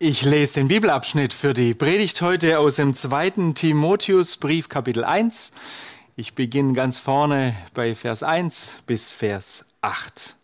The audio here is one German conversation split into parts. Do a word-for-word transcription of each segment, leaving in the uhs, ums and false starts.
Ich lese den Bibelabschnitt für die Predigt heute aus dem zweiten Timotheusbrief, Kapitel eins. Ich beginne ganz vorne bei Vers eins bis Vers acht.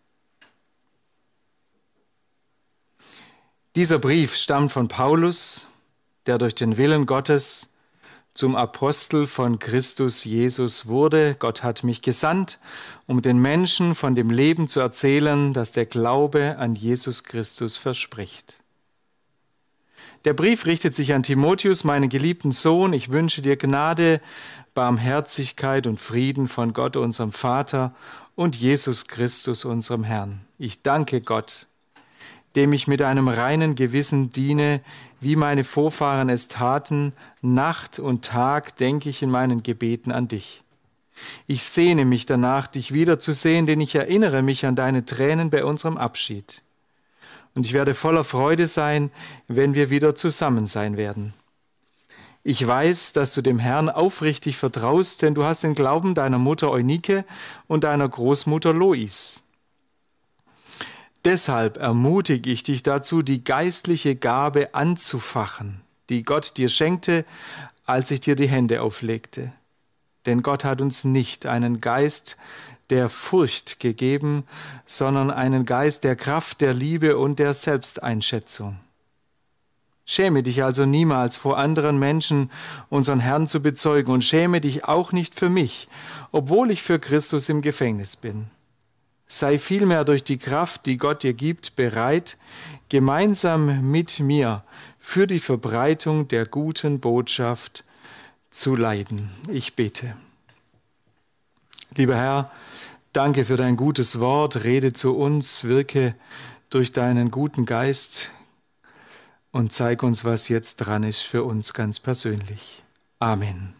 Dieser Brief stammt von Paulus, der durch den Willen Gottes zum Apostel von Christus Jesus wurde. Gott hat mich gesandt, um den Menschen von dem Leben zu erzählen, das der Glaube an Jesus Christus verspricht. Der Brief richtet sich an Timotheus, meinen geliebten Sohn. Ich wünsche dir Gnade, Barmherzigkeit und Frieden von Gott, unserem Vater, und Jesus Christus, unserem Herrn. Ich danke Gott, dem ich mit einem reinen Gewissen diene, wie meine Vorfahren es taten. Nacht und Tag denke ich in meinen Gebeten an dich. Ich sehne mich danach, dich wiederzusehen, denn ich erinnere mich an deine Tränen bei unserem Abschied. Und ich werde voller Freude sein, wenn wir wieder zusammen sein werden. Ich weiß, dass du dem Herrn aufrichtig vertraust, denn du hast den Glauben deiner Mutter Eunike und deiner Großmutter Lois. Deshalb ermutige ich dich dazu, die geistliche Gabe anzufachen, die Gott dir schenkte, als ich dir die Hände auflegte. Denn Gott hat uns nicht einen Geist der Furcht gegeben, sondern einen Geist der Kraft, der Liebe und der Selbsteinschätzung. Schäme dich also niemals vor anderen Menschen, unseren Herrn zu bezeugen, und schäme dich auch nicht für mich, obwohl ich für Christus im Gefängnis bin. Sei vielmehr durch die Kraft, die Gott dir gibt, bereit, gemeinsam mit mir für die Verbreitung der guten Botschaft zu leiden. Ich bete. Lieber Herr, danke für dein gutes Wort, rede zu uns, wirke durch deinen guten Geist und zeig uns, was jetzt dran ist für uns ganz persönlich. Amen.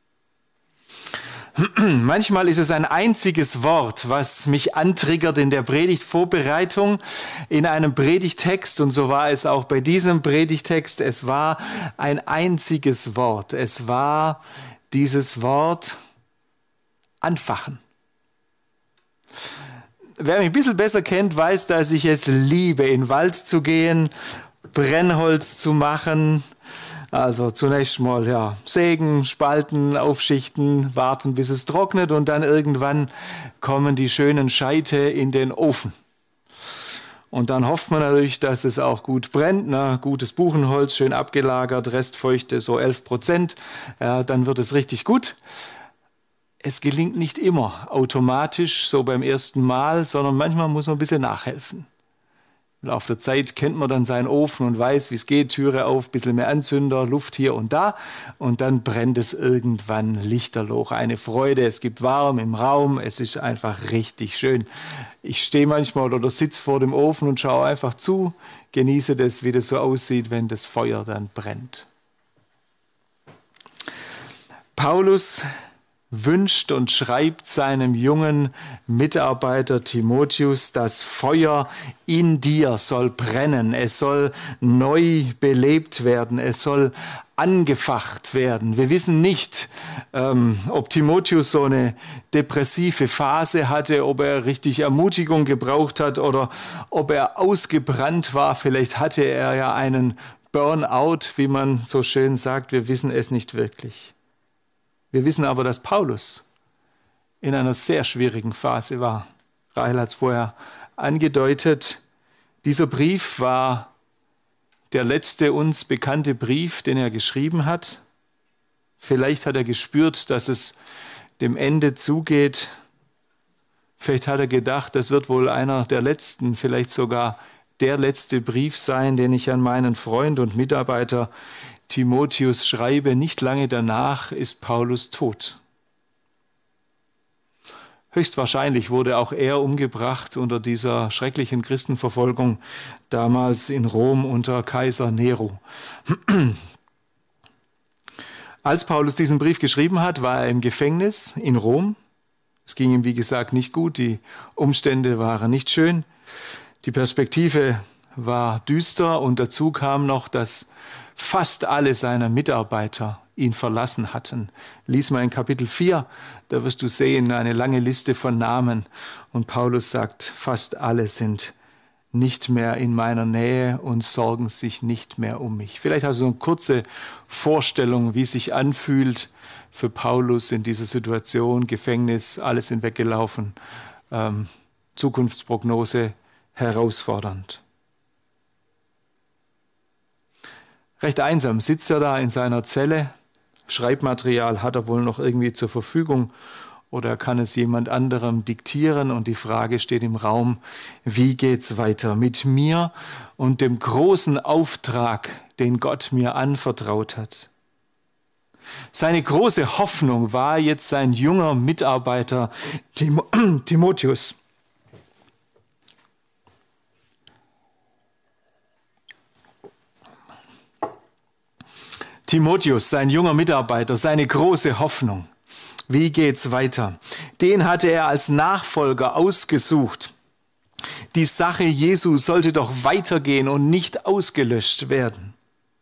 Manchmal ist es ein einziges Wort, was mich antriggert in der Predigtvorbereitung, in einem Predigtext, und so war es auch bei diesem Predigtext. Es war ein einziges Wort. Es war dieses Wort anfachen. Wer mich ein bisschen besser kennt, weiß, dass ich es liebe, in den Wald zu gehen, Brennholz zu machen. Also zunächst mal ja, sägen, spalten, aufschichten, warten, bis es trocknet, und dann irgendwann kommen die schönen Scheite in den Ofen. Und dann hofft man natürlich, dass es auch gut brennt. Na, gutes Buchenholz, schön abgelagert, Restfeuchte so elf Prozent. Ja, dann wird es richtig gut. Es gelingt nicht immer automatisch, so beim ersten Mal, sondern manchmal muss man ein bisschen nachhelfen. Im Laufe der Zeit kennt man dann seinen Ofen und weiß, wie es geht, Türe auf, ein bisschen mehr Anzünder, Luft hier und da, und dann brennt es irgendwann lichterloh. Eine Freude, es gibt warm im Raum, es ist einfach richtig schön. Ich stehe manchmal oder sitze vor dem Ofen und schaue einfach zu, genieße das, wie das so aussieht, wenn das Feuer dann brennt. Paulus wünscht und schreibt seinem jungen Mitarbeiter Timotheus, das Feuer in dir soll brennen, es soll neu belebt werden, es soll angefacht werden. Wir wissen nicht, ähm, ob Timotheus so eine depressive Phase hatte, ob er richtig Ermutigung gebraucht hat oder ob er ausgebrannt war. Vielleicht hatte er ja einen Burnout, wie man so schön sagt. Wir wissen es nicht wirklich. Wir wissen aber, dass Paulus in einer sehr schwierigen Phase war. Rahel hat es vorher angedeutet. Dieser Brief war der letzte uns bekannte Brief, den er geschrieben hat. Vielleicht hat er gespürt, dass es dem Ende zugeht. Vielleicht hat er gedacht, das wird wohl einer der letzten, vielleicht sogar der letzte Brief sein, den ich an meinen Freund und Mitarbeiter Timotheus schreibe. Nicht lange danach ist Paulus tot. Höchstwahrscheinlich wurde auch er umgebracht unter dieser schrecklichen Christenverfolgung, damals in Rom unter Kaiser Nero. Als Paulus diesen Brief geschrieben hat, war er im Gefängnis in Rom. Es ging ihm, wie gesagt, nicht gut, die Umstände waren nicht schön, die Perspektive war düster, und dazu kam noch, dass fast alle seiner Mitarbeiter ihn verlassen hatten. Lies mal in Kapitel vier, da wirst du sehen, eine lange Liste von Namen. Und Paulus sagt, fast alle sind nicht mehr in meiner Nähe und sorgen sich nicht mehr um mich. Vielleicht hast du eine kurze Vorstellung, wie es sich anfühlt für Paulus in dieser Situation. Gefängnis, alles sind weggelaufen, ähm, Zukunftsprognose herausfordernd. Recht einsam sitzt er da in seiner Zelle. Schreibmaterial hat er wohl noch irgendwie zur Verfügung oder er kann es jemand anderem diktieren und die Frage steht im Raum, wie geht's weiter mit mir und dem großen Auftrag, den Gott mir anvertraut hat. Seine große Hoffnung war jetzt sein junger Mitarbeiter Tim- Timotheus. Timotheus, sein junger Mitarbeiter, seine große Hoffnung. Wie geht's weiter? Den hatte er als Nachfolger ausgesucht. Die Sache Jesu sollte doch weitergehen und nicht ausgelöscht werden.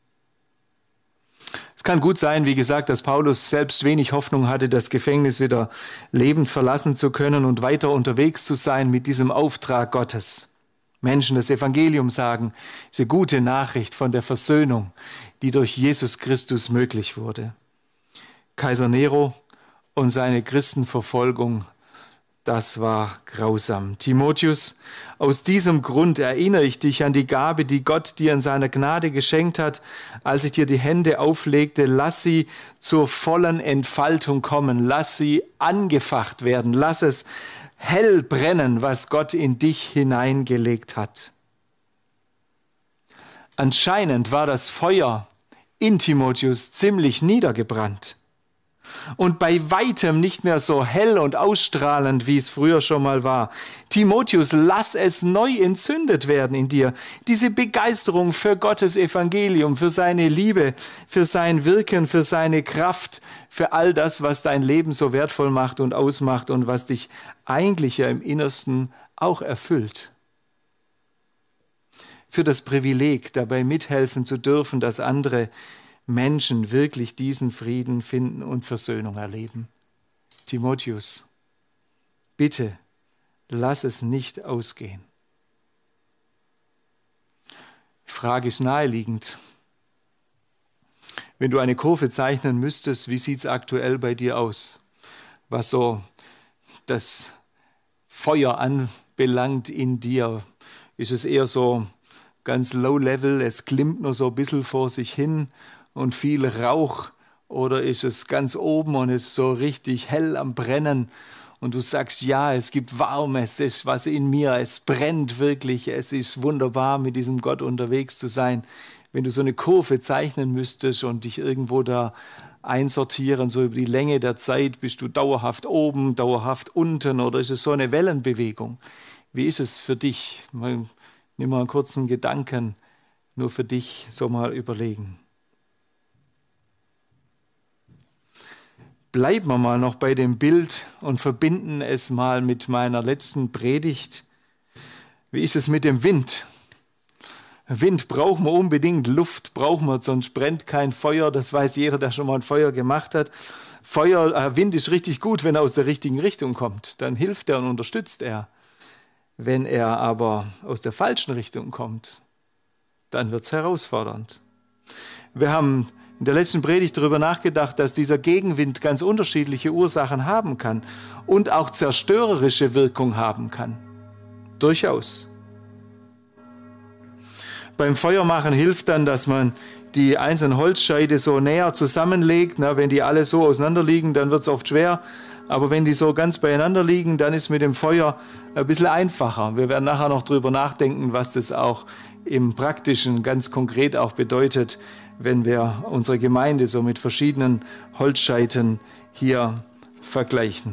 Es kann gut sein, wie gesagt, dass Paulus selbst wenig Hoffnung hatte, das Gefängnis wieder lebend verlassen zu können und weiter unterwegs zu sein mit diesem Auftrag Gottes. Menschen das Evangelium sagen, diese gute Nachricht von der Versöhnung, die durch Jesus Christus möglich wurde. Kaiser Nero und seine Christenverfolgung, das war grausam. Timotheus, aus diesem Grund erinnere ich dich an die Gabe, die Gott dir in seiner Gnade geschenkt hat, als ich dir die Hände auflegte. Lass sie zur vollen Entfaltung kommen, lass sie angefacht werden, lass es hell brennen, was Gott in dich hineingelegt hat. Anscheinend war das Feuer in Timotheus ziemlich niedergebrannt und bei weitem nicht mehr so hell und ausstrahlend, wie es früher schon mal war. Timotheus, lass es neu entzündet werden in dir. Diese Begeisterung für Gottes Evangelium, für seine Liebe, für sein Wirken, für seine Kraft, für all das, was dein Leben so wertvoll macht und ausmacht und was dich eigentlich ja im Innersten auch erfüllt. Für das Privileg, dabei mithelfen zu dürfen, dass andere Menschen wirklich diesen Frieden finden und Versöhnung erleben. Timotheus, bitte, lass es nicht ausgehen. Die Frage ist naheliegend. Wenn du eine Kurve zeichnen müsstest, wie sieht es aktuell bei dir aus? Was so das Feuer anbelangt in dir, ist es eher so ganz low level, es glimmt nur so ein bisschen vor sich hin und viel Rauch, oder ist es ganz oben und ist so richtig hell am Brennen und du sagst, ja, es gibt Warmes, es ist was in mir, es brennt wirklich, es ist wunderbar, mit diesem Gott unterwegs zu sein. Wenn du so eine Kurve zeichnen müsstest und dich irgendwo da einsortieren, so über die Länge der Zeit, bist du dauerhaft oben, dauerhaft unten oder ist es so eine Wellenbewegung? Wie ist es für dich? Mal, nimm mal einen kurzen Gedanken, nur für dich so mal überlegen. Bleiben wir mal noch bei dem Bild und verbinden es mal mit meiner letzten Predigt. Wie ist es mit dem Wind? Wind brauchen wir unbedingt, Luft brauchen wir, sonst brennt kein Feuer. Das weiß jeder, der schon mal ein Feuer gemacht hat. Feuer, äh, Wind ist richtig gut, wenn er aus der richtigen Richtung kommt. Dann hilft er und unterstützt er. Wenn er aber aus der falschen Richtung kommt, dann wird es herausfordernd. Wir haben in der letzten Predigt darüber nachgedacht, dass dieser Gegenwind ganz unterschiedliche Ursachen haben kann und auch zerstörerische Wirkung haben kann. Durchaus. Beim Feuermachen hilft dann, dass man die einzelnen Holzscheite so näher zusammenlegt. Na, wenn die alle so auseinander liegen, dann wird es oft schwer. Aber wenn die so ganz beieinander liegen, dann ist mit dem Feuer ein bisschen einfacher. Wir werden nachher noch darüber nachdenken, was das auch im Praktischen ganz konkret auch bedeutet, wenn wir unsere Gemeinde so mit verschiedenen Holzscheiten hier vergleichen.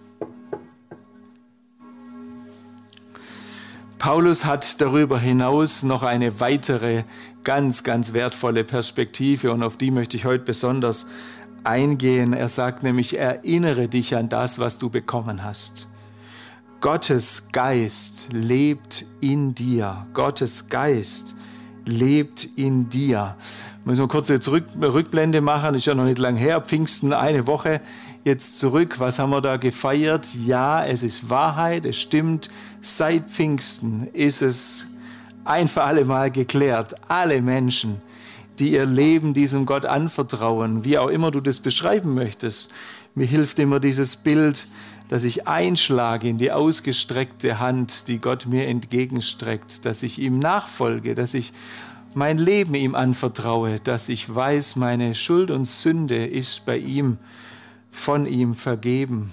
Paulus hat darüber hinaus noch eine weitere ganz, ganz wertvolle Perspektive und auf die möchte ich heute besonders eingehen. Er sagt nämlich, erinnere dich an das, was du bekommen hast. Gottes Geist lebt in dir. Gottes Geist lebt in dir. Müssen wir kurz eine Rück- Rückblende machen, ist ja noch nicht lang her, Pfingsten, eine Woche jetzt zurück. Was haben wir da gefeiert? Ja, es ist Wahrheit, es stimmt. Seit Pfingsten ist es ein für alle Mal geklärt. Alle Menschen, die ihr Leben diesem Gott anvertrauen, wie auch immer du das beschreiben möchtest. Mir hilft immer dieses Bild, dass ich einschlage in die ausgestreckte Hand, die Gott mir entgegenstreckt, dass ich ihm nachfolge, dass ich mein Leben ihm anvertraue, dass ich weiß, meine Schuld und Sünde ist bei ihm, von ihm vergeben.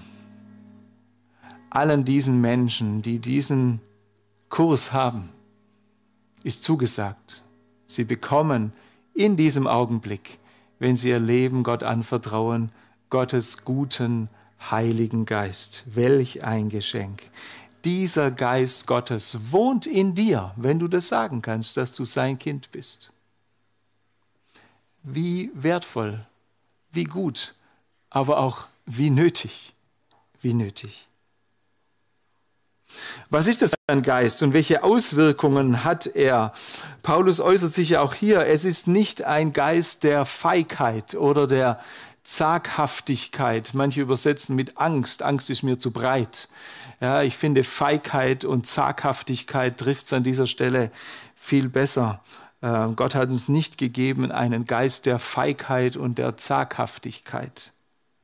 Allen diesen Menschen, die diesen Kurs haben, ist zugesagt. Sie bekommen in diesem Augenblick, wenn sie ihr Leben Gott anvertrauen, Gottes guten, heiligen Geist. Welch ein Geschenk. Dieser Geist Gottes wohnt in dir, wenn du das sagen kannst, dass du sein Kind bist. Wie wertvoll, wie gut, aber auch wie nötig, wie nötig. Was ist das für ein Geist und welche Auswirkungen hat er? Paulus äußert sich ja auch hier, es ist nicht ein Geist der Feigheit oder der Zaghaftigkeit. Manche übersetzen mit Angst. Angst ist mir zu breit. Ja, ich finde, Feigheit und Zaghaftigkeit trifft es an dieser Stelle viel besser. Äh, Gott hat uns nicht gegeben einen Geist der Feigheit und der Zaghaftigkeit.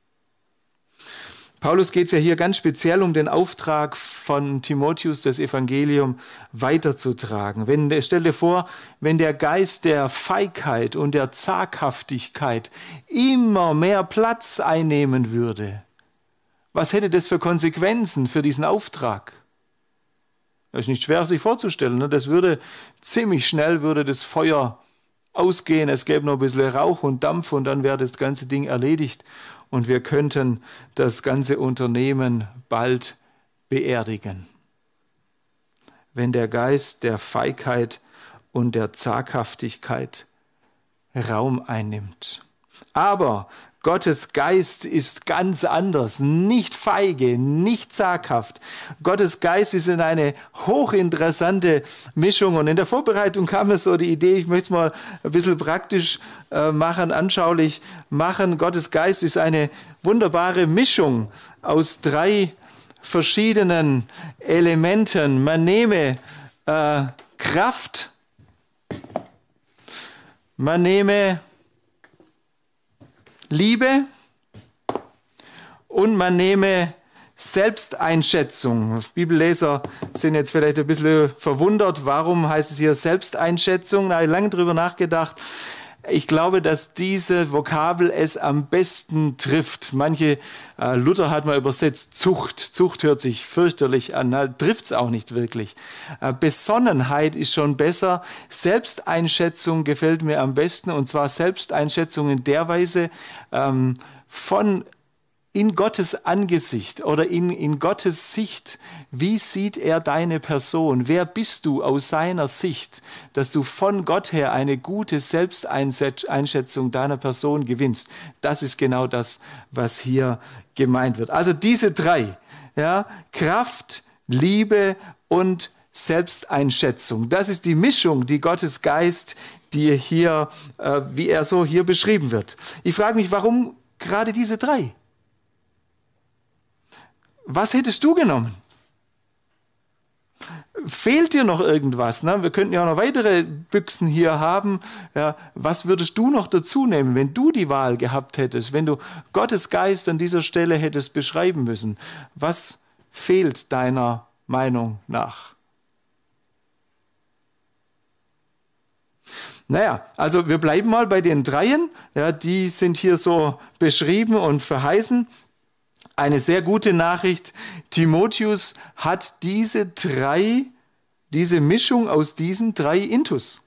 Paulus geht es ja hier ganz speziell um den Auftrag von Timotheus, das Evangelium weiterzutragen. Wenn, stell dir vor, wenn der Geist der Feigheit und der Zaghaftigkeit immer mehr Platz einnehmen würde, was hätte das für Konsequenzen für diesen Auftrag? Das ist nicht schwer sich vorzustellen. Ne? Das würde ziemlich schnell würde das Feuer ausgehen, es gäbe noch ein bisschen Rauch und Dampf und dann wäre das ganze Ding erledigt. Und wir könnten das ganze Unternehmen bald beerdigen. Wenn der Geist der Feigheit und der Zaghaftigkeit Raum einnimmt. Aber Gottes Geist ist ganz anders, nicht feige, nicht zaghaft. Gottes Geist ist in eine hochinteressante Mischung. Und in der Vorbereitung kam mir so die Idee, ich möchte es mal ein bisschen praktisch äh, machen, anschaulich machen. Gottes Geist ist eine wunderbare Mischung aus drei verschiedenen Elementen. Man nehme äh, Kraft, man nehme Liebe und man nehme Selbsteinschätzung. Bibelleser sind jetzt vielleicht ein bisschen verwundert, warum heißt es hier Selbsteinschätzung? Da habe ich lange drüber nachgedacht. Ich glaube, dass diese Vokabel es am besten trifft. Manche, äh, Luther hat mal übersetzt Zucht. Zucht hört sich fürchterlich an, trifft es auch nicht wirklich. Äh, Besonnenheit ist schon besser. Selbsteinschätzung gefällt mir am besten, und zwar Selbsteinschätzung in der Weise ähm, von in Gottes Angesicht oder in, in Gottes Sicht. Wie sieht er deine Person? Wer bist du aus seiner Sicht, dass du von Gott her eine gute Selbsteinschätzung deiner Person gewinnst? Das ist genau das, was hier gemeint wird. Also diese drei, ja, Kraft, Liebe und Selbsteinschätzung. Das ist die Mischung, die Gottes Geist, die hier, äh, wie er so hier beschrieben wird. Ich frage mich, warum gerade diese drei? Was hättest du genommen? Fehlt dir noch irgendwas? Ne? Wir könnten ja auch noch weitere Büchsen hier haben. Ja, was würdest du noch dazu nehmen, wenn du die Wahl gehabt hättest, wenn du Gottes Geist an dieser Stelle hättest beschreiben müssen? Was fehlt deiner Meinung nach? Naja, also wir bleiben mal bei den Dreien. Ja, die sind hier so beschrieben und verheißen. Eine sehr gute Nachricht, Timotheus hat diese drei, diese Mischung aus diesen drei Intus.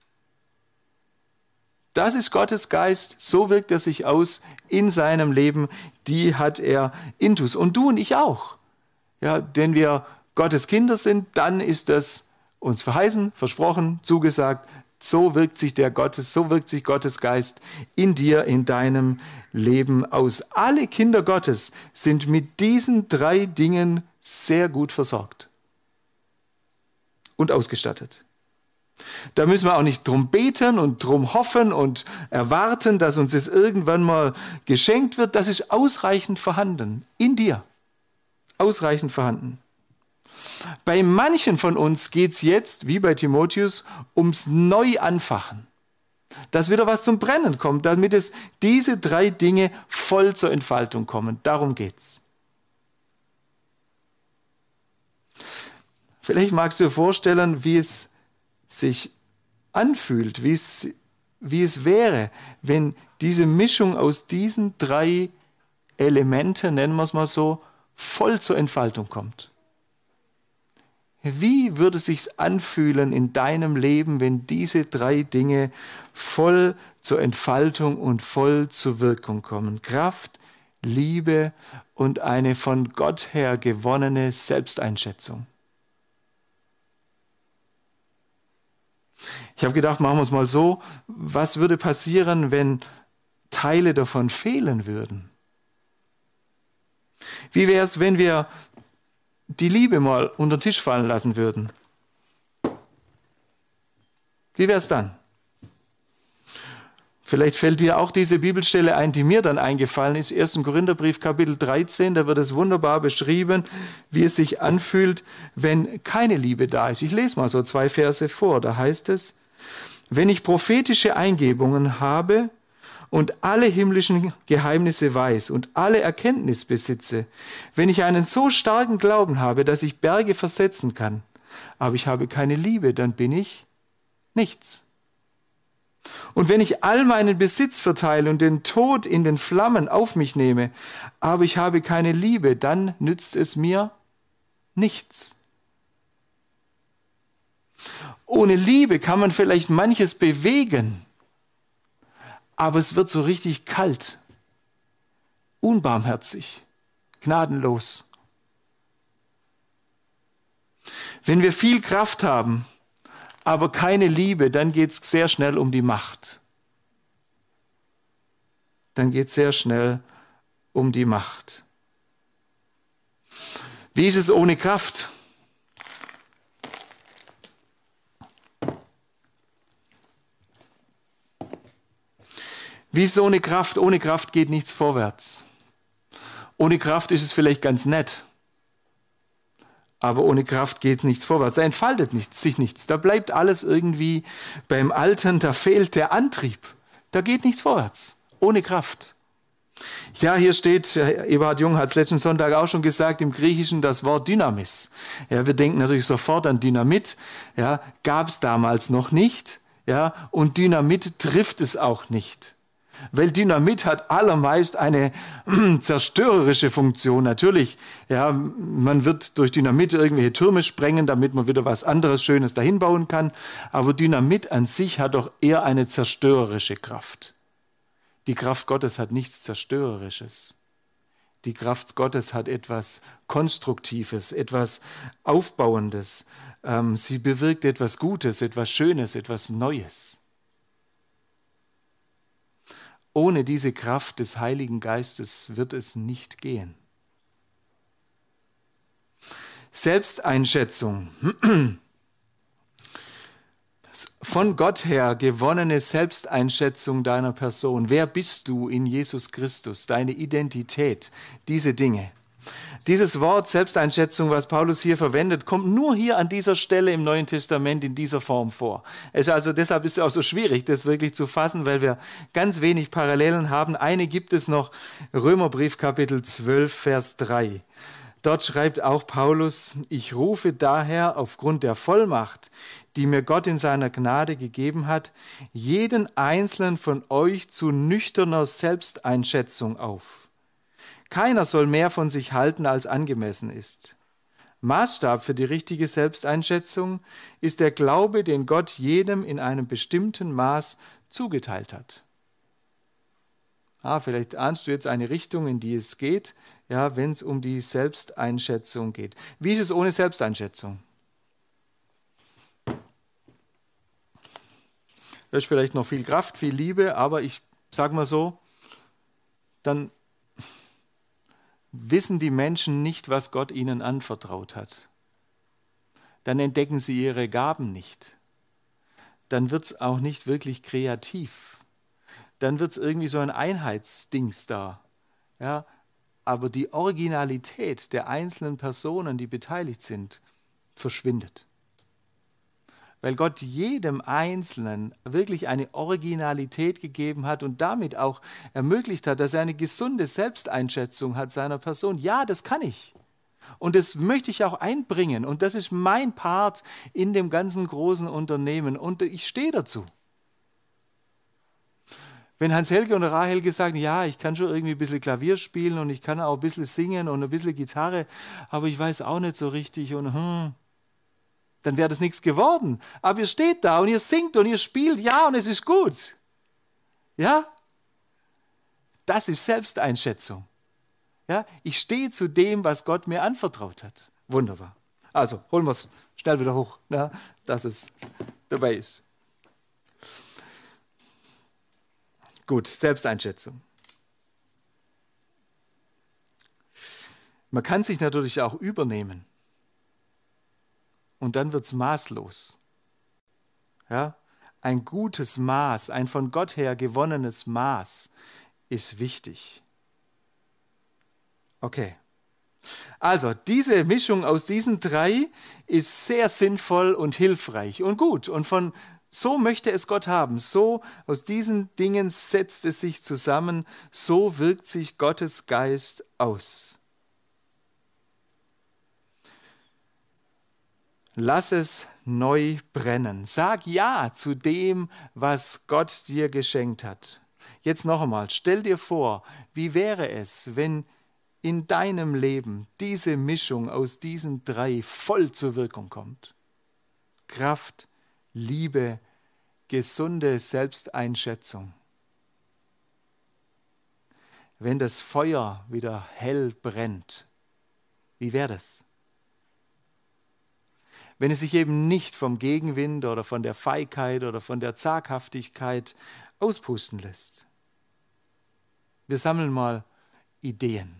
Das ist Gottes Geist, so wirkt er sich aus in seinem Leben, die hat er Intus. Und du und ich auch. Ja, denn wir Gottes Kinder sind, dann ist das uns verheißen, versprochen, zugesagt. So wirkt sich der Gottes, so wirkt sich Gottes Geist in dir, in deinem Leben aus. Alle Kinder Gottes sind mit diesen drei Dingen sehr gut versorgt und ausgestattet. Da müssen wir auch nicht drum beten und drum hoffen und erwarten, dass uns es irgendwann mal geschenkt wird. Das ist ausreichend vorhanden in dir. Ausreichend vorhanden. Bei manchen von uns geht es jetzt, wie bei Timotheus, ums Neuanfachen. Dass wieder was zum Brennen kommt, damit es diese drei Dinge voll zur Entfaltung kommen. Darum geht's. Vielleicht magst du dir vorstellen, wie es sich anfühlt, wie es, wie es wäre, wenn diese Mischung aus diesen drei Elementen, nennen wir es mal so, voll zur Entfaltung kommt. Wie würde es sich anfühlen in deinem Leben, wenn diese drei Dinge voll zur Entfaltung und voll zur Wirkung kommen? Kraft, Liebe und eine von Gott her gewonnene Selbsteinschätzung. Ich habe gedacht, machen wir es mal so, was würde passieren, wenn Teile davon fehlen würden? Wie wäre es, wenn wir die Liebe mal unter den Tisch fallen lassen würden? Wie wäre es dann? Vielleicht fällt dir auch diese Bibelstelle ein, die mir dann eingefallen ist, erster Korintherbrief, Kapitel dreizehn, da wird es wunderbar beschrieben, wie es sich anfühlt, wenn keine Liebe da ist. Ich lese mal so zwei Verse vor, da heißt es, wenn ich prophetische Eingebungen habe und alle himmlischen Geheimnisse weiß und alle Erkenntnis besitze, wenn ich einen so starken Glauben habe, dass ich Berge versetzen kann, aber ich habe keine Liebe, dann bin ich nichts. Und wenn ich all meinen Besitz verteile und den Tod in den Flammen auf mich nehme, aber ich habe keine Liebe, dann nützt es mir nichts. Ohne Liebe kann man vielleicht manches bewegen, aber es wird so richtig kalt, unbarmherzig, gnadenlos. Wenn wir viel Kraft haben, aber keine Liebe, dann geht es sehr schnell um die Macht. Dann geht es sehr schnell um die Macht. Wie ist es ohne Kraft? Wie ist es ohne Kraft? Ohne Kraft geht nichts vorwärts. Ohne Kraft ist es vielleicht ganz nett. Aber ohne Kraft geht nichts vorwärts. Da entfaltet nichts, sich nichts. Da bleibt alles irgendwie beim Alten, da fehlt der Antrieb. Da geht nichts vorwärts. Ohne Kraft. Ja, hier steht, Eberhard Jung hat es letzten Sonntag auch schon gesagt, im Griechischen das Wort Dynamis. Ja, wir denken natürlich sofort an Dynamit. Ja, gab es damals noch nicht. Ja, und Dynamit trifft es auch nicht. Weil Dynamit hat allermeist eine zerstörerische Funktion. Natürlich, ja, man wird durch Dynamit irgendwelche Türme sprengen, damit man wieder was anderes Schönes dahin bauen kann. Aber Dynamit an sich hat doch eher eine zerstörerische Kraft. Die Kraft Gottes hat nichts Zerstörerisches. Die Kraft Gottes hat etwas Konstruktives, etwas Aufbauendes. Ähm, sie bewirkt etwas Gutes, etwas Schönes, etwas Neues. Ohne diese Kraft des Heiligen Geistes wird es nicht gehen. Selbsteinschätzung. Von Gott her gewonnene Selbsteinschätzung deiner Person. Wer bist du in Jesus Christus? Deine Identität, diese Dinge. Dieses Wort Selbsteinschätzung, was Paulus hier verwendet, kommt nur hier an dieser Stelle im Neuen Testament in dieser Form vor. Es also, deshalb ist es auch so schwierig, das wirklich zu fassen, weil wir ganz wenig Parallelen haben. Eine gibt es noch, Römerbrief Kapitel zwölf, Vers drei. Dort schreibt auch Paulus, ich rufe daher aufgrund der Vollmacht, die mir Gott in seiner Gnade gegeben hat, jeden einzelnen von euch zu nüchterner Selbsteinschätzung auf. Keiner soll mehr von sich halten, als angemessen ist. Maßstab für die richtige Selbsteinschätzung ist der Glaube, den Gott jedem in einem bestimmten Maß zugeteilt hat. Ah, vielleicht ahnst du jetzt eine Richtung, in die es geht, ja, wenn es um die Selbsteinschätzung geht. Wie ist es ohne Selbsteinschätzung? Da ist vielleicht noch viel Kraft, viel Liebe, aber ich sage mal so, dann wissen die Menschen nicht, was Gott ihnen anvertraut hat. Dann entdecken sie ihre Gaben nicht. Dann wird es auch nicht wirklich kreativ. Dann wird es irgendwie so ein Einheitsdings da. Ja, aber die Originalität der einzelnen Personen, die beteiligt sind, verschwindet. Weil Gott jedem Einzelnen wirklich eine Originalität gegeben hat und damit auch ermöglicht hat, dass er eine gesunde Selbsteinschätzung hat seiner Person. Ja, das kann ich. Und das möchte ich auch einbringen. Und das ist mein Part in dem ganzen großen Unternehmen. Und ich stehe dazu. Wenn Hans-Helge und Rahel sagen, ja, ich kann schon irgendwie ein bisschen Klavier spielen und ich kann auch ein bisschen singen und ein bisschen Gitarre, aber ich weiß auch nicht so richtig und hm, dann wäre das nichts geworden. Aber ihr steht da und ihr singt und ihr spielt, ja, und es ist gut. Ja? Das ist Selbsteinschätzung. Ja? Ich stehe zu dem, was Gott mir anvertraut hat. Wunderbar. Also, holen wir es schnell wieder hoch, ja, dass es dabei ist. Gut, Selbsteinschätzung. Man kann sich natürlich auch übernehmen. Und dann wird es maßlos. Ja? Ein gutes Maß, ein von Gott her gewonnenes Maß ist wichtig. Okay. Also, diese Mischung aus diesen drei ist sehr sinnvoll und hilfreich und gut. Und von so möchte es Gott haben. So aus diesen Dingen setzt es sich zusammen. So wirkt sich Gottes Geist aus. Lass es neu brennen. Sag Ja zu dem, was Gott dir geschenkt hat. Jetzt noch einmal, stell dir vor, wie wäre es, wenn in deinem Leben diese Mischung aus diesen drei voll zur Wirkung kommt? Kraft, Liebe, gesunde Selbsteinschätzung. Wenn das Feuer wieder hell brennt, wie wäre das? Wenn es sich eben nicht vom Gegenwind oder von der Feigheit oder von der Zaghaftigkeit auspusten lässt. Wir sammeln mal Ideen.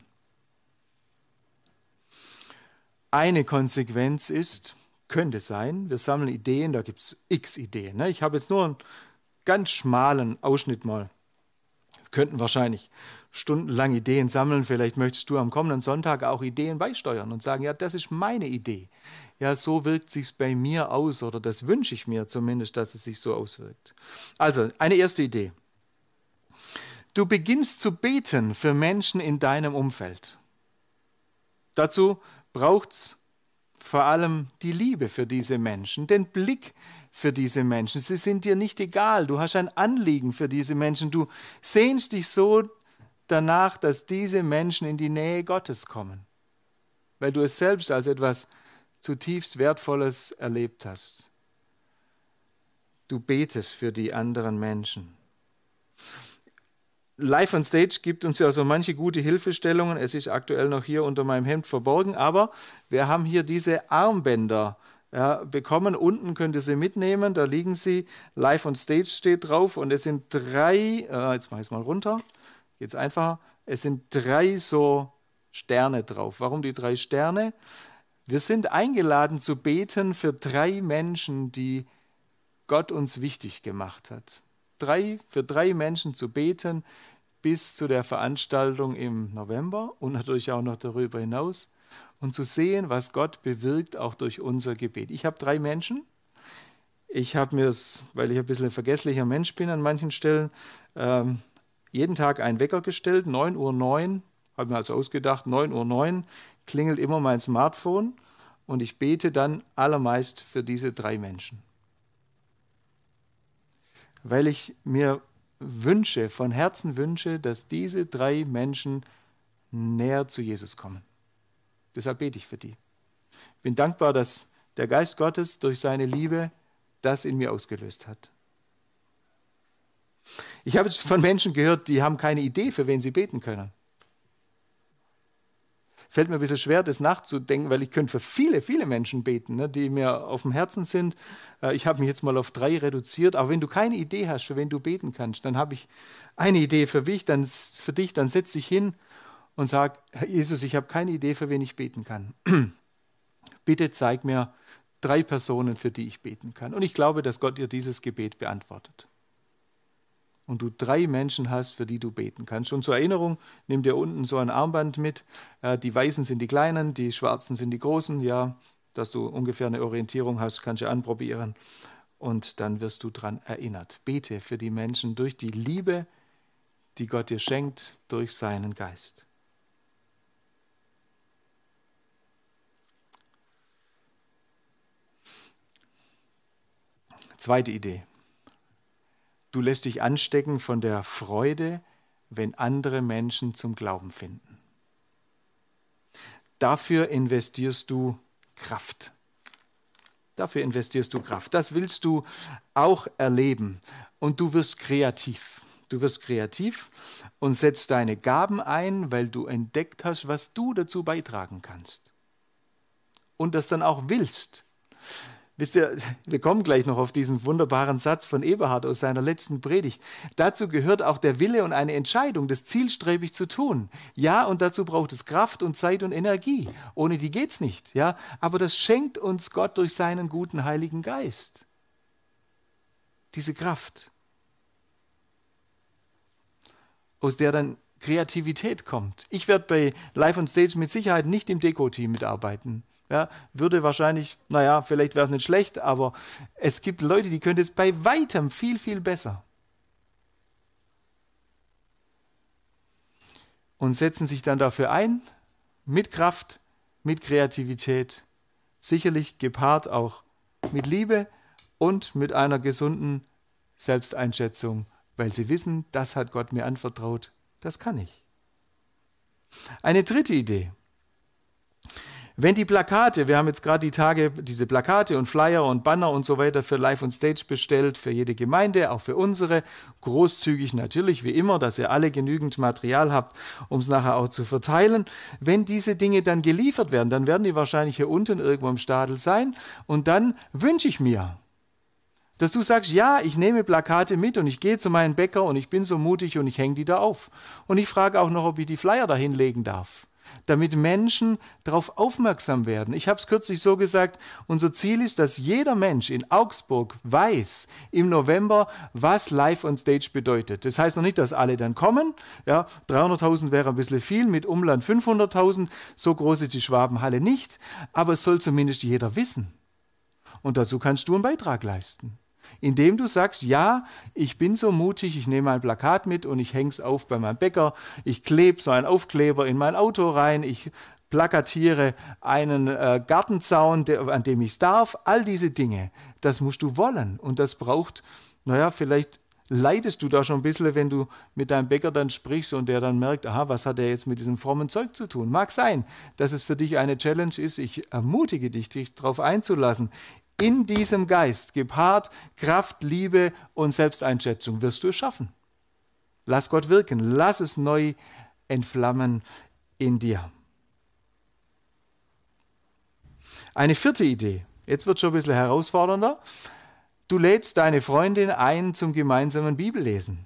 Eine Konsequenz ist, könnte sein, wir sammeln Ideen, da gibt es x Ideen. Ne? Ich habe jetzt nur einen ganz schmalen Ausschnitt mal. Wir könnten wahrscheinlich stundenlang Ideen sammeln. Vielleicht möchtest du am kommenden Sonntag auch Ideen beisteuern und sagen, ja, das ist meine Idee. Ja, so wirkt es sich bei mir aus oder das wünsche ich mir zumindest, dass es sich so auswirkt. Also, eine erste Idee. Du beginnst zu beten für Menschen in deinem Umfeld. Dazu braucht es vor allem die Liebe für diese Menschen, den Blick für diese Menschen. Sie sind dir nicht egal, du hast ein Anliegen für diese Menschen. Du sehnst dich so danach, dass diese Menschen in die Nähe Gottes kommen, weil du es selbst als etwas zutiefst Wertvolles erlebt hast. Du betest für die anderen Menschen. Live on Stage gibt uns ja so manche gute Hilfestellungen. Es ist aktuell noch hier unter meinem Hemd verborgen, aber wir haben hier diese Armbänder ja, bekommen. Unten könnt ihr sie mitnehmen, da liegen sie. Live on Stage steht drauf und es sind drei, äh, jetzt mache ich es mal runter, geht's einfacher. Es sind drei so Sterne drauf. Warum die drei Sterne? Wir sind eingeladen zu beten für drei Menschen, die Gott uns wichtig gemacht hat. Drei, für drei Menschen zu beten bis zu der Veranstaltung im November und natürlich auch noch darüber hinaus und zu sehen, was Gott bewirkt, auch durch unser Gebet. Ich habe drei Menschen. Ich habe mir es, weil ich ein bisschen ein vergesslicher Mensch bin an manchen Stellen, ähm, jeden Tag einen Wecker gestellt, neun Uhr neun, habe mir also ausgedacht, neun Uhr neun klingelt immer mein Smartphone und ich bete dann allermeist für diese drei Menschen. Weil ich mir wünsche, von Herzen wünsche, dass diese drei Menschen näher zu Jesus kommen. Deshalb bete ich für die. Ich bin dankbar, dass der Geist Gottes durch seine Liebe das in mir ausgelöst hat. Ich habe von Menschen gehört, die haben keine Idee, für wen sie beten können. Fällt mir ein bisschen schwer, das nachzudenken, weil ich könnte für viele, viele Menschen beten, ne, die mir auf dem Herzen sind. Ich habe mich jetzt mal auf drei reduziert, aber wenn du keine Idee hast, für wen du beten kannst, dann habe ich eine Idee für dich, dann, für dich, dann setz dich hin und sag, Jesus, ich habe keine Idee, für wen ich beten kann. Bitte zeig mir drei Personen, für die ich beten kann. Und ich glaube, dass Gott dir dieses Gebet beantwortet. und du drei Menschen hast, für die du beten kannst. Und zur Erinnerung, nimm dir unten so ein Armband mit. Äh, die Weißen sind die Kleinen, die Schwarzen sind die Großen. Ja, dass du ungefähr eine Orientierung hast, kannst du anprobieren. Und dann wirst du daran erinnert. Bete für die Menschen durch die Liebe, die Gott dir schenkt, durch seinen Geist. Zweite Idee. Du lässt dich anstecken von der Freude, wenn andere Menschen zum Glauben finden. Dafür investierst du Kraft. Dafür investierst du Kraft. Das willst du auch erleben. Und du wirst kreativ. Du wirst kreativ und setzt deine Gaben ein, weil du entdeckt hast, was du dazu beitragen kannst. Und das dann auch willst. Wisst ihr, wir kommen gleich noch auf diesen wunderbaren Satz von Eberhard aus seiner letzten Predigt. Dazu gehört auch der Wille und eine Entscheidung, das zielstrebig zu tun. Ja, und dazu braucht es Kraft und Zeit und Energie. Ohne die geht's nicht. Ja, aber das schenkt uns Gott durch seinen guten Heiligen Geist. Diese Kraft, aus der dann Kreativität kommt. Ich werde bei Live on Stage mit Sicherheit nicht im Deko-Team mitarbeiten. Ja, würde wahrscheinlich, naja, vielleicht wäre es nicht schlecht, aber es gibt Leute, die können es bei weitem viel, viel besser. Und setzen sich dann dafür ein, mit Kraft, mit Kreativität, sicherlich gepaart auch mit Liebe und mit einer gesunden Selbsteinschätzung, weil sie wissen, das hat Gott mir anvertraut, das kann ich. Eine dritte Idee. Wenn die Plakate, wir haben jetzt gerade die Tage diese Plakate und Flyer und Banner und so weiter für Live on Stage bestellt, für jede Gemeinde, auch für unsere, großzügig natürlich, wie immer, dass ihr alle genügend Material habt, um es nachher auch zu verteilen. Wenn diese Dinge dann geliefert werden, dann werden die wahrscheinlich hier unten irgendwo im Stadel sein und dann wünsche ich mir, dass du sagst, ja, ich nehme Plakate mit und ich gehe zu meinem Bäcker und ich bin so mutig und ich hänge die da auf. Und ich frage auch noch, ob ich die Flyer da hinlegen darf, damit Menschen darauf aufmerksam werden. Ich habe es kürzlich so gesagt, unser Ziel ist, dass jeder Mensch in Augsburg weiß im November, was Live on Stage bedeutet. Das heißt noch nicht, dass alle dann kommen. Ja, dreihunderttausend wäre ein bisschen viel, mit Umland fünfhunderttausend, so groß ist die Schwabenhalle nicht, aber es soll zumindest jeder wissen. Und dazu kannst du einen Beitrag leisten. Indem du sagst, ja, ich bin so mutig, ich nehme ein Plakat mit und ich hänge es auf bei meinem Bäcker, ich klebe so einen Aufkleber in mein Auto rein, ich plakatiere einen äh, Gartenzaun, der, an dem ich es darf, all diese Dinge, das musst du wollen und das braucht, naja, vielleicht leidest du da schon ein bisschen, wenn du mit deinem Bäcker dann sprichst und der dann merkt, aha, was hat er jetzt mit diesem frommen Zeug zu tun? Mag sein, dass es für dich eine Challenge ist, ich ermutige dich, dich darauf einzulassen. In diesem Geist, gepaart Kraft, Liebe und Selbsteinschätzung, wirst du es schaffen. Lass Gott wirken, lass es neu entflammen in dir. Eine vierte Idee, jetzt wird es schon ein bisschen herausfordernder. Du lädst deine Freundin ein zum gemeinsamen Bibellesen.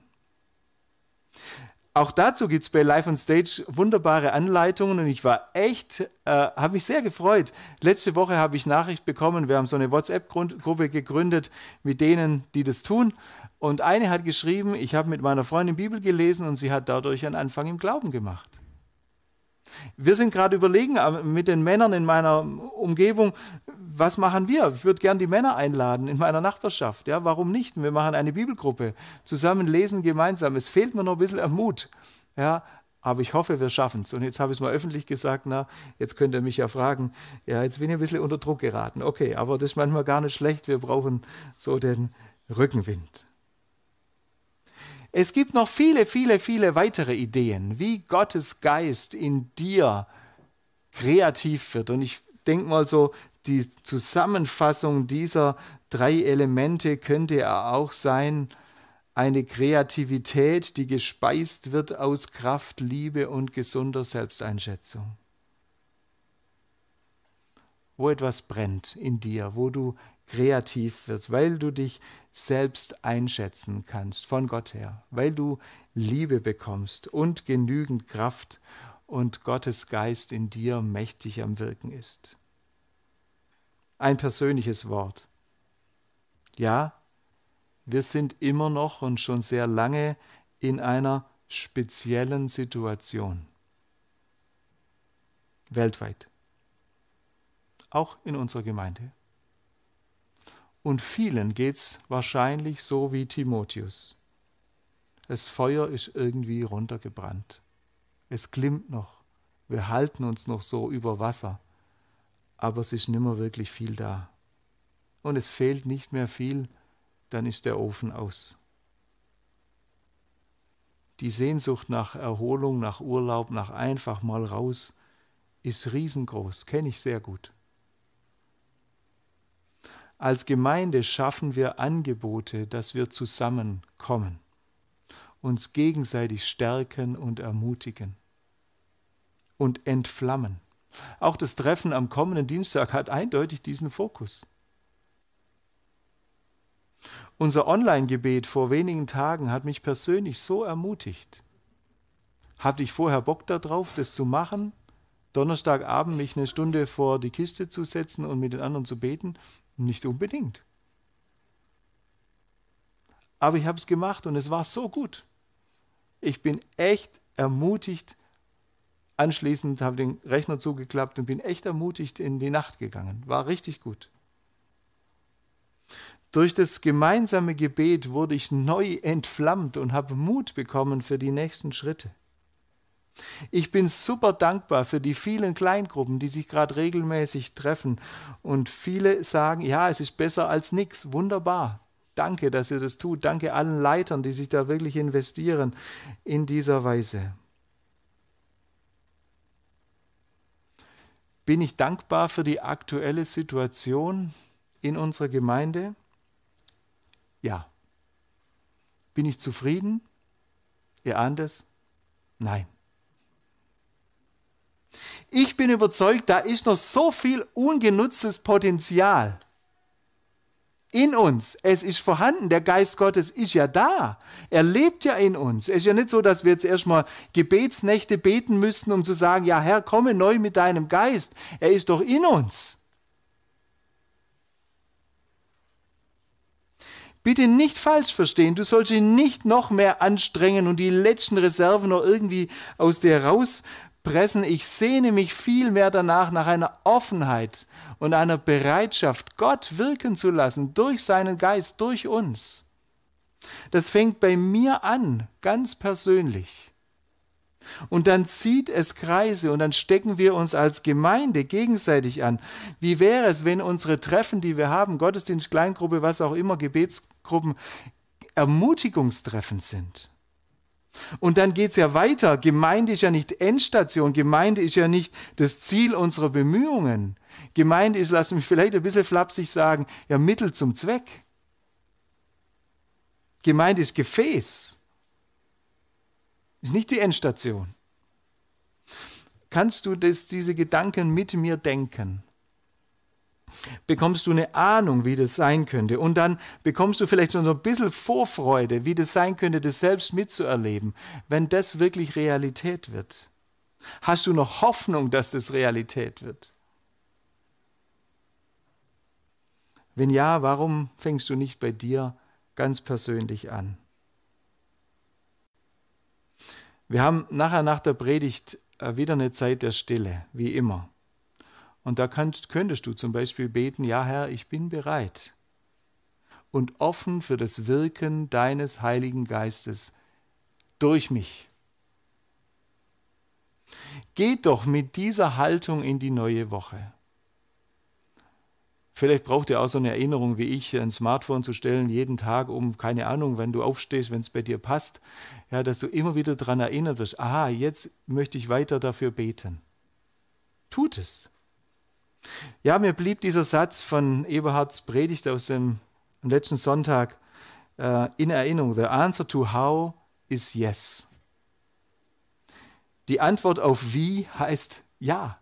Auch dazu gibt es bei Live on Stage wunderbare Anleitungen und ich war echt, äh, habe mich sehr gefreut. Letzte Woche habe ich Nachricht bekommen, wir haben so eine WhatsApp-Gruppe gegründet mit denen, die das tun. Und eine hat geschrieben, ich habe mit meiner Freundin Bibel gelesen und sie hat dadurch einen Anfang im Glauben gemacht. Wir sind gerade überlegen mit den Männern in meiner Umgebung, was machen wir? Ich würde gern die Männer einladen in meiner Nachbarschaft. Ja, warum nicht? Wir machen eine Bibelgruppe, zusammen lesen gemeinsam. Es fehlt mir noch ein bisschen am Mut. Ja, aber ich hoffe, wir schaffen es. Und jetzt habe ich es mal öffentlich gesagt, na, jetzt könnt ihr mich ja fragen, ja, jetzt bin ich ein bisschen unter Druck geraten. Okay, aber das ist manchmal gar nicht schlecht. Wir brauchen so den Rückenwind. Es gibt noch viele, viele, viele weitere Ideen, wie Gottes Geist in dir kreativ wird. Und ich denke mal so, die Zusammenfassung dieser drei Elemente könnte ja auch sein, eine Kreativität, die gespeist wird aus Kraft, Liebe und gesunder Selbsteinschätzung. Wo etwas brennt in dir, wo du kreativ wirst, weil du dich selbst einschätzen kannst von Gott her, weil du Liebe bekommst und genügend Kraft und Gottes Geist in dir mächtig am Wirken ist. Ein persönliches Wort. Ja, wir sind immer noch und schon sehr lange in einer speziellen Situation. Weltweit. Auch in unserer Gemeinde. Und vielen geht es wahrscheinlich so wie Timotheus. Das Feuer ist irgendwie runtergebrannt. Es glimmt noch. Wir halten uns noch so über Wasser. Aber es ist nicht mehr wirklich viel da. Und es fehlt nicht mehr viel, dann ist der Ofen aus. Die Sehnsucht nach Erholung, nach Urlaub, nach einfach mal raus, ist riesengroß, kenne ich sehr gut. Als Gemeinde schaffen wir Angebote, dass wir zusammenkommen, uns gegenseitig stärken und ermutigen und entflammen. Auch das Treffen am kommenden Dienstag hat eindeutig diesen Fokus. Unser Online-Gebet vor wenigen Tagen hat mich persönlich so ermutigt. Hatte ich vorher Bock darauf, das zu machen? Donnerstagabend mich eine Stunde vor die Kiste zu setzen und mit den anderen zu beten? Nicht unbedingt. Aber ich habe es gemacht und es war so gut. Ich bin echt ermutigt. Anschließend habe ich den Rechner zugeklappt und bin echt ermutigt in die Nacht gegangen. War richtig gut. Durch das gemeinsame Gebet wurde ich neu entflammt und habe Mut bekommen für die nächsten Schritte. Ich bin super dankbar für die vielen Kleingruppen, die sich gerade regelmäßig treffen. Und viele sagen, ja, es ist besser als nichts. Wunderbar. Danke, dass ihr das tut. Danke allen Leitern, die sich da wirklich investieren in dieser Weise. Bin ich dankbar für die aktuelle Situation in unserer Gemeinde? Ja. Bin ich zufrieden? Ihr ahnt es? Nein. Ich bin überzeugt, da ist noch so viel ungenutztes Potenzial in uns. Es ist vorhanden, der Geist Gottes ist ja da. Er lebt ja in uns. Es ist ja nicht so, dass wir jetzt erstmal Gebetsnächte beten müssten, um zu sagen, ja Herr, komme neu mit deinem Geist. Er ist doch in uns. Bitte nicht falsch verstehen, du sollst ihn nicht noch mehr anstrengen und die letzten Reserven noch irgendwie aus dir rauspressen. Ich sehne mich viel mehr danach, nach einer Offenheit und einer Bereitschaft, Gott wirken zu lassen, durch seinen Geist, durch uns. Das fängt bei mir an, ganz persönlich. Und dann zieht es Kreise und dann stecken wir uns als Gemeinde gegenseitig an. Wie wäre es, wenn unsere Treffen, die wir haben, Gottesdienst, Kleingruppe, was auch immer, Gebetsgruppen, Ermutigungstreffen sind? Und dann geht es ja weiter. Gemeinde ist ja nicht Endstation. Gemeinde ist ja nicht das Ziel unserer Bemühungen. Gemeinde ist, lass mich vielleicht ein bisschen flapsig sagen, ja Mittel zum Zweck. Gemeinde ist Gefäß. Ist nicht die Endstation. Kannst du das, diese Gedanken mit mir denken? Bekommst du eine Ahnung, wie das sein könnte? Und dann bekommst du vielleicht so ein bisschen Vorfreude, wie das sein könnte, das selbst mitzuerleben, wenn das wirklich Realität wird. Hast du noch Hoffnung, dass das Realität wird? Wenn ja, warum fängst du nicht bei dir ganz persönlich an? Wir haben nachher nach der Predigt wieder eine Zeit der Stille, wie immer. Und da kannst, könntest du zum Beispiel beten, ja Herr, ich bin bereit und offen für das Wirken deines Heiligen Geistes durch mich. Geht doch mit dieser Haltung in die neue Woche. Vielleicht braucht ihr auch so eine Erinnerung wie ich, ein Smartphone zu stellen, jeden Tag um, keine Ahnung, wenn du aufstehst, wenn es bei dir passt, ja, dass du immer wieder daran erinnert wirst, aha, jetzt möchte ich weiter dafür beten. Tut es. Ja, mir blieb dieser Satz von Eberhards Predigt aus dem am letzten Sonntag äh, in Erinnerung. The answer to how is yes. Die Antwort auf wie heißt ja.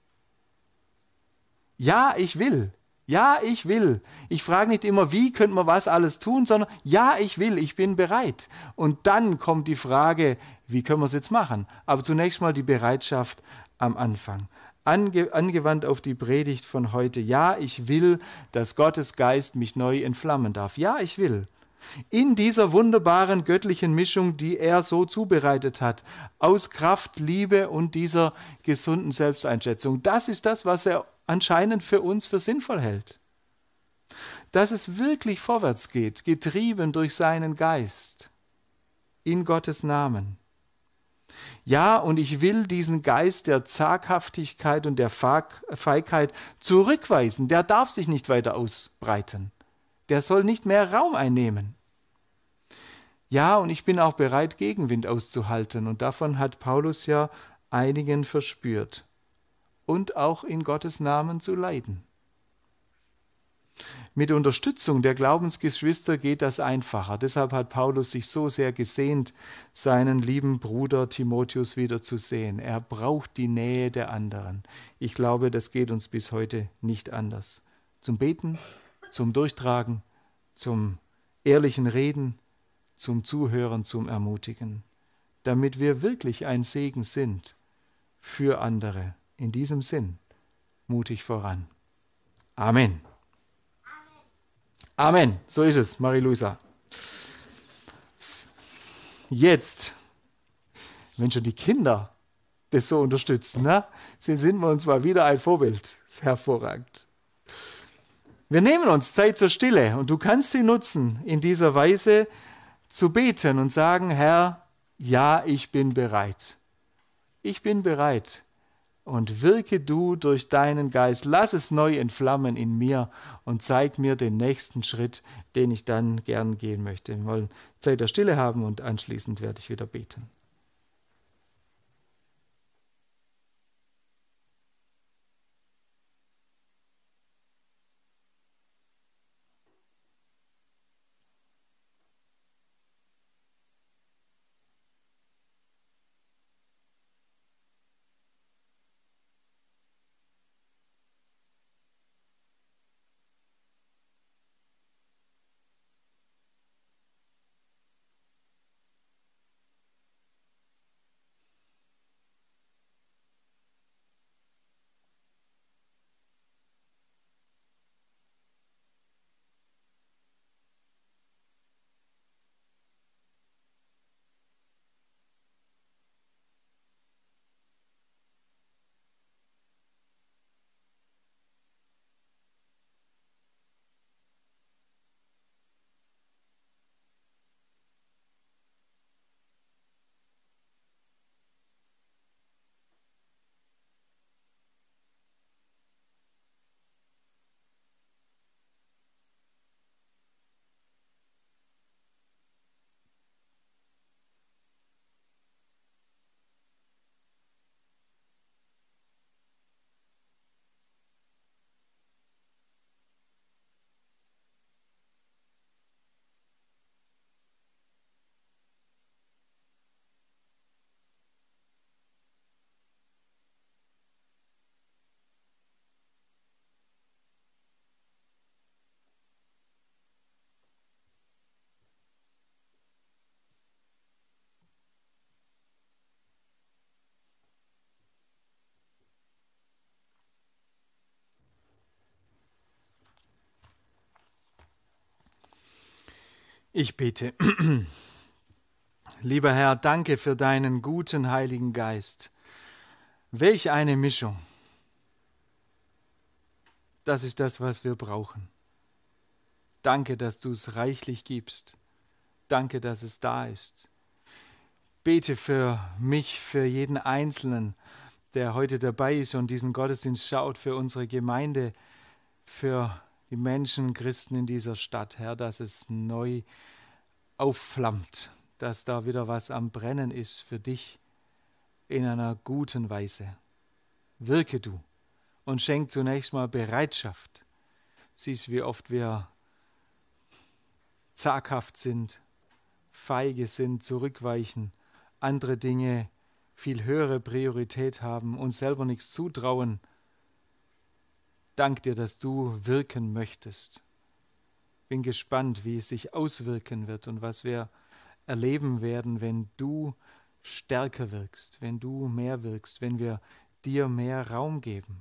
Ja, ich will. Ja, ich will. Ich frage nicht immer, wie könnte man was alles tun, sondern ja, ich will, ich bin bereit. Und dann kommt die Frage, wie können wir es jetzt machen? Aber zunächst mal die Bereitschaft am Anfang. Ange- angewandt auf die Predigt von heute. Ja, ich will, dass Gottes Geist mich neu entflammen darf. Ja, ich will. In dieser wunderbaren göttlichen Mischung, die er so zubereitet hat, aus Kraft, Liebe und dieser gesunden Selbsteinschätzung. Das ist das, was er anscheinend für uns für sinnvoll hält. Dass es wirklich vorwärts geht, getrieben durch seinen Geist, in Gottes Namen. Ja, und ich will diesen Geist der Zaghaftigkeit und der Feigheit zurückweisen. Der darf sich nicht weiter ausbreiten. Der soll nicht mehr Raum einnehmen. Ja, und ich bin auch bereit, Gegenwind auszuhalten. Und davon hat Paulus ja einigen verspürt. Und auch in Gottes Namen zu leiden. Mit Unterstützung der Glaubensgeschwister geht das einfacher. Deshalb hat Paulus sich so sehr gesehnt, seinen lieben Bruder Timotheus wiederzusehen. Er braucht die Nähe der anderen. Ich glaube, das geht uns bis heute nicht anders. Zum Beten, zum Durchtragen, zum ehrlichen Reden, zum Zuhören, zum Ermutigen, damit wir wirklich ein Segen sind für andere. In diesem Sinn, mutig voran. Amen. Amen. So ist es, Marie-Luisa. Jetzt, wenn schon die Kinder das so unterstützen, ne? Sie sind wir uns mal wieder ein Vorbild. Das ist hervorragend. Wir nehmen uns Zeit zur Stille und du kannst sie nutzen, in dieser Weise zu beten und sagen, Herr, ja, ich bin bereit. Ich bin bereit. Und wirke du durch deinen Geist, lass es neu entflammen in mir und zeig mir den nächsten Schritt, den ich dann gern gehen möchte. Wir wollen Zeit der Stille haben und anschließend werde ich wieder beten. Ich bete. Lieber Herr, danke für deinen guten Heiligen Geist. Welch eine Mischung. Das ist das, was wir brauchen. Danke, dass du es reichlich gibst. Danke, dass es da ist. Bete für mich, für jeden Einzelnen, der heute dabei ist und diesen Gottesdienst schaut, für unsere Gemeinde, für die Menschen, Christen in dieser Stadt, Herr, dass es neu aufflammt, dass da wieder was am Brennen ist für dich in einer guten Weise. Wirke du und schenk zunächst mal Bereitschaft. Siehst, wie oft wir zaghaft sind, feige sind, zurückweichen, andere Dinge viel höhere Priorität haben, uns selber nichts zutrauen. Dank dir, dass du wirken möchtest. Bin gespannt, wie es sich auswirken wird und was wir erleben werden, wenn du stärker wirkst, wenn du mehr wirkst, wenn wir dir mehr Raum geben.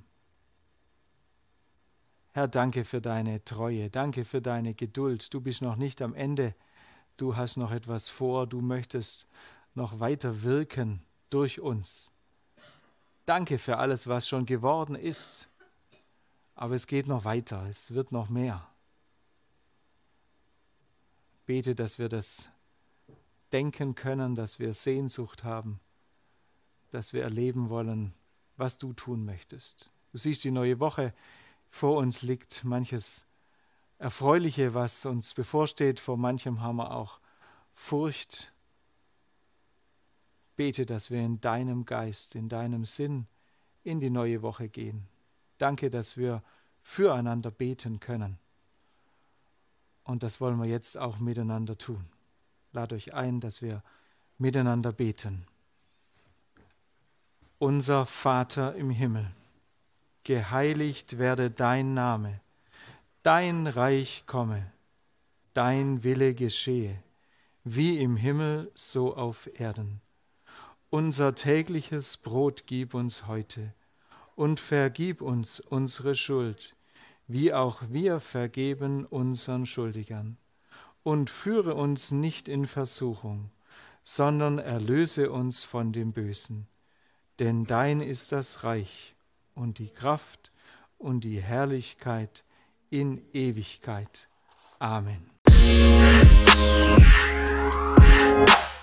Herr, danke für deine Treue, danke für deine Geduld. Du bist noch nicht am Ende du hast noch etwas vor, du möchtest noch weiter wirken durch uns. Danke für alles, was schon geworden ist, aber es geht noch weiter, es wird noch mehr. Bete, dass wir das denken können, dass wir Sehnsucht haben, dass wir erleben wollen, was du tun möchtest. Du siehst, die neue Woche vor uns liegt, manches Erfreuliche, was uns bevorsteht, vor manchem haben wir auch Furcht. Bete, dass wir in deinem Geist, in deinem Sinn in die neue Woche gehen. Danke, dass wir füreinander beten können. Und das wollen wir jetzt auch miteinander tun. Lad euch ein, dass wir miteinander beten. Unser Vater im Himmel, geheiligt werde dein Name, dein Reich komme, dein Wille geschehe, wie im Himmel, so auf Erden. Unser tägliches Brot gib uns heute und vergib uns unsere Schuld, wie auch wir vergeben unseren Schuldigern. Und führe uns nicht in Versuchung, sondern erlöse uns von dem Bösen. Denn dein ist das Reich und die Kraft und die Herrlichkeit in Ewigkeit. Amen.